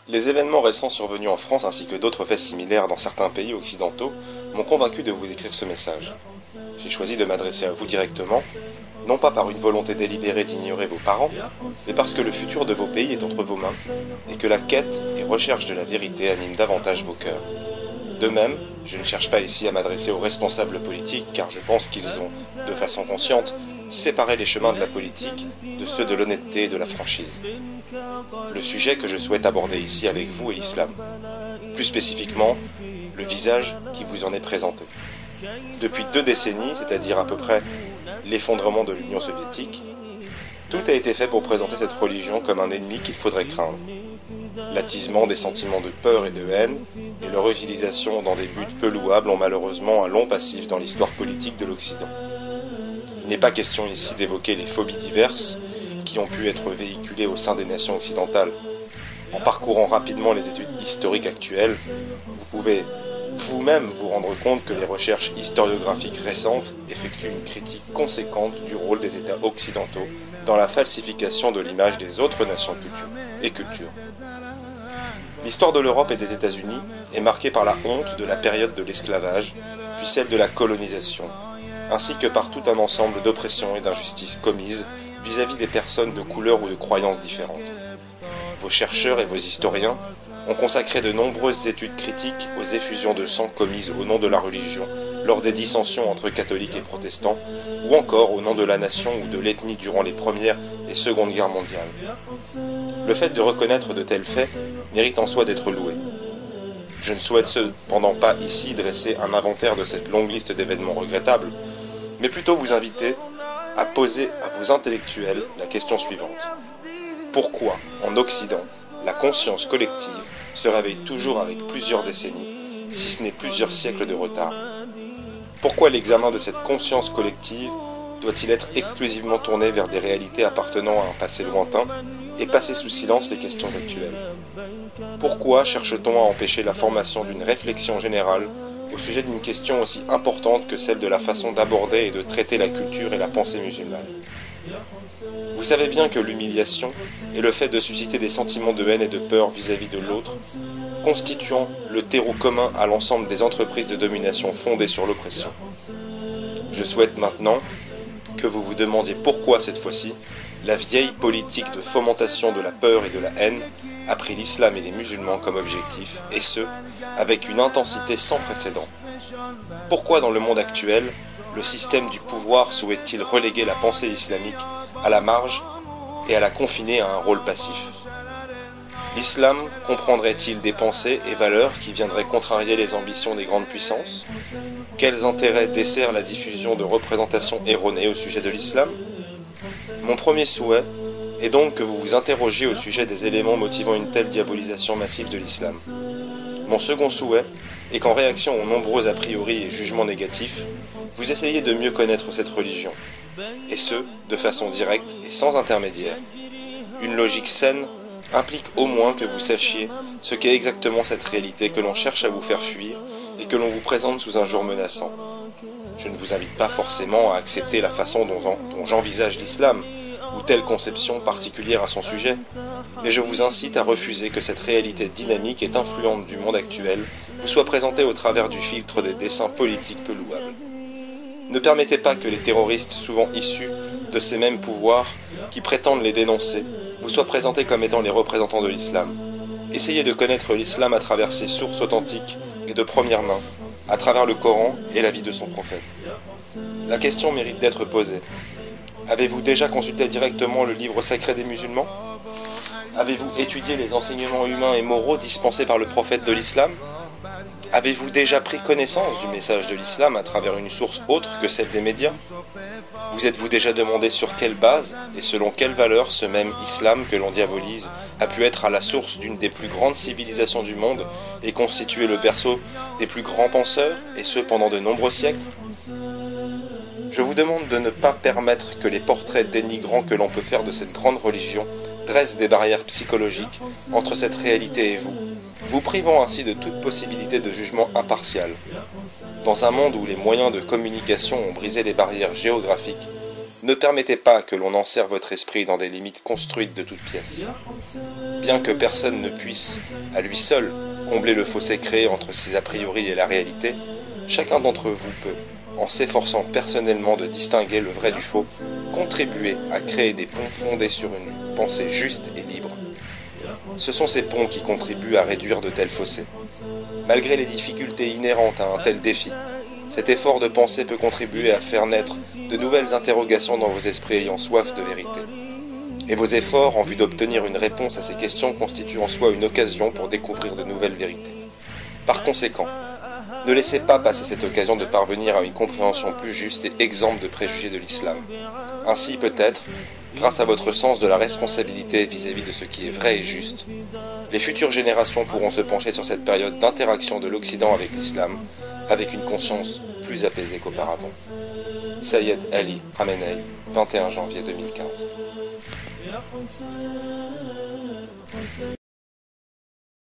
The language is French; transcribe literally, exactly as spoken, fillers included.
Les événements récents survenus en France ainsi que d'autres faits similaires dans certains pays occidentaux m'ont convaincu de vous écrire ce message. J'ai choisi de m'adresser à vous directement, non pas par une volonté délibérée d'ignorer vos parents, mais parce que le futur de vos pays est entre vos mains et que la quête et recherche de la vérité animent davantage vos cœurs. De même, je ne cherche pas ici à m'adresser aux responsables politiques car je pense qu'ils ont, de façon consciente, séparé les chemins de la politique de ceux de l'honnêteté et de la franchise. Le sujet que je souhaite aborder ici avec vous est l'islam. Plus spécifiquement, le visage qui vous en est présenté. Depuis deux décennies, c'est-à-dire à peu près l'effondrement de l'Union soviétique, tout a été fait pour présenter cette religion comme un ennemi qu'il faudrait craindre. L'attisement des sentiments de peur et de haine et leur utilisation dans des buts peu louables ont malheureusement un long passif dans l'histoire politique de l'Occident. Il n'est pas question ici d'évoquer les phobies diverses qui ont pu être véhiculées au sein des nations occidentales. En parcourant rapidement les études historiques actuelles, vous pouvez vous-même vous rendre compte que les recherches historiographiques récentes effectuent une critique conséquente du rôle des États occidentaux dans la falsification de l'image des autres nations et cultures. L'histoire de l'Europe et des États-Unis est marquée par la honte de la période de l'esclavage, puis celle de la colonisation, ainsi que par tout un ensemble d'oppressions et d'injustices commises vis-à-vis des personnes de couleur ou de croyances différentes. Vos chercheurs et vos historiens ont consacré de nombreuses études critiques aux effusions de sang commises au nom de la religion lors des dissensions entre catholiques et protestants, ou encore au nom de la nation ou de l'ethnie durant les premières et secondes guerres mondiales. Le fait de reconnaître de tels faits mérite en soi d'être loué. Je ne souhaite cependant pas ici dresser un inventaire de cette longue liste d'événements regrettables, mais plutôt vous inviter à poser à vos intellectuels la question suivante. Pourquoi, en Occident, la conscience collective se réveille toujours avec plusieurs décennies, si ce n'est plusieurs siècles de retard? Pourquoi l'examen de cette conscience collective doit-il être exclusivement tourné vers des réalités appartenant à un passé lointain et passer sous silence les questions actuelles? Pourquoi cherche-t-on à empêcher la formation d'une réflexion générale au sujet d'une question aussi importante que celle de la façon d'aborder et de traiter la culture et la pensée musulmane? Vous savez bien que l'humiliation et le fait de susciter des sentiments de haine et de peur vis-à-vis de l'autre, constituant le terreau commun à l'ensemble des entreprises de domination fondées sur l'oppression. Je souhaite maintenant que vous vous demandiez pourquoi cette fois-ci, la vieille politique de fomentation de la peur et de la haine a pris l'islam et les musulmans comme objectif, et ce, avec une intensité sans précédent. Pourquoi dans le monde actuel, le système du pouvoir souhaite-t-il reléguer la pensée islamique à la marge et à la confiner à un rôle passif? L'islam comprendrait-il des pensées et valeurs qui viendraient contrarier les ambitions des grandes puissances? Quels intérêts dessert la diffusion de représentations erronées au sujet de l'islam? Mon premier souhait est donc que vous vous interrogiez au sujet des éléments motivant une telle diabolisation massive de l'islam. Mon second souhait est qu'en réaction aux nombreux a priori et jugements négatifs, vous essayez de mieux connaître cette religion, et ce, de façon directe et sans intermédiaire. Une logique saine implique au moins que vous sachiez ce qu'est exactement cette réalité que l'on cherche à vous faire fuir et que l'on vous présente sous un jour menaçant. Je ne vous invite pas forcément à accepter la façon dont, dont j'envisage l'islam, ou telle conception particulière à son sujet, mais je vous incite à refuser que cette réalité dynamique et influente du monde actuel vous soit présentée au travers du filtre des desseins politiques peu louables. Ne permettez pas que les terroristes, souvent issus de ces mêmes pouvoirs, qui prétendent les dénoncer, vous soient présentés comme étant les représentants de l'islam. Essayez de connaître l'islam à travers ses sources authentiques et de première main, à travers le Coran et la vie de son prophète. La question mérite d'être posée. Avez-vous déjà consulté directement le livre sacré des musulmans? Avez-vous étudié les enseignements humains et moraux dispensés par le prophète de l'islam? Avez-vous déjà pris connaissance du message de l'islam à travers une source autre que celle des médias? Vous êtes-vous déjà demandé sur quelle base et selon quelle valeur ce même islam que l'on diabolise a pu être à la source d'une des plus grandes civilisations du monde et constituer le berceau des plus grands penseurs, et ce pendant de nombreux siècles? Je vous demande de ne pas permettre que les portraits dénigrants que l'on peut faire de cette grande religion dressent des barrières psychologiques entre cette réalité et vous, vous privant ainsi de toute possibilité de jugement impartial. Dans un monde où les moyens de communication ont brisé les barrières géographiques, Ne permettez pas que l'on enserre votre esprit dans des limites construites de toutes pièces. Bien que personne ne puisse, à lui seul, combler le fossé créé entre ses a priori et la réalité, chacun d'entre vous peut, en s'efforçant personnellement de distinguer le vrai du faux, contribuer à créer des ponts fondés sur une pensée juste et libre. Ce sont ces ponts qui contribuent à réduire de tels fossés. Malgré les difficultés inhérentes à un tel défi, cet effort de pensée peut contribuer à faire naître de nouvelles interrogations dans vos esprits ayant soif de vérité. Et vos efforts en vue d'obtenir une réponse à ces questions constituent en soi une occasion pour découvrir de nouvelles vérités. Par conséquent, ne laissez pas passer cette occasion de parvenir à une compréhension plus juste et exempte de préjugés de l'islam. Ainsi, peut-être, grâce à votre sens de la responsabilité vis-à-vis de ce qui est vrai et juste, les futures générations pourront se pencher sur cette période d'interaction de l'Occident avec l'islam avec une conscience plus apaisée qu'auparavant. Sayed Ali Khamenei, vingt et un janvier deux mille quinze.